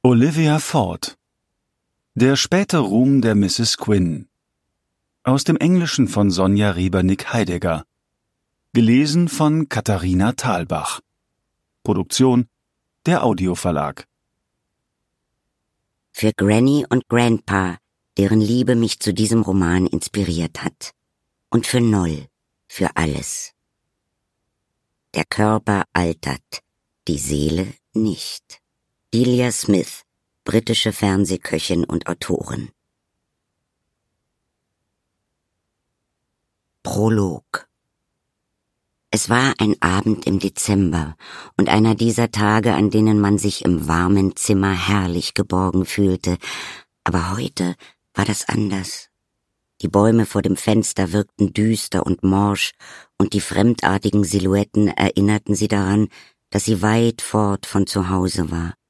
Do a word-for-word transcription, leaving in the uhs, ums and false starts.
Olivia Ford. Der späte Ruhm der Misses Quinn. Aus dem Englischen von Sonja Riebernick-Heidegger. Gelesen von Katharina Thalbach. Produktion der Audioverlag. Für Granny und Grandpa, deren Liebe mich zu diesem Roman inspiriert hat. Und für Noll, für alles. Der Körper altert, die Seele nicht. Delia Smith, britische Fernsehköchin und Autorin. Prolog. Es war ein Abend im Dezember und einer dieser Tage, an denen man sich im warmen Zimmer herrlich geborgen fühlte. Aber heute war das anders. Die Bäume vor dem Fenster wirkten düster und morsch, und die fremdartigen Silhouetten erinnerten sie daran, dass sie weit fort von zu Hause war.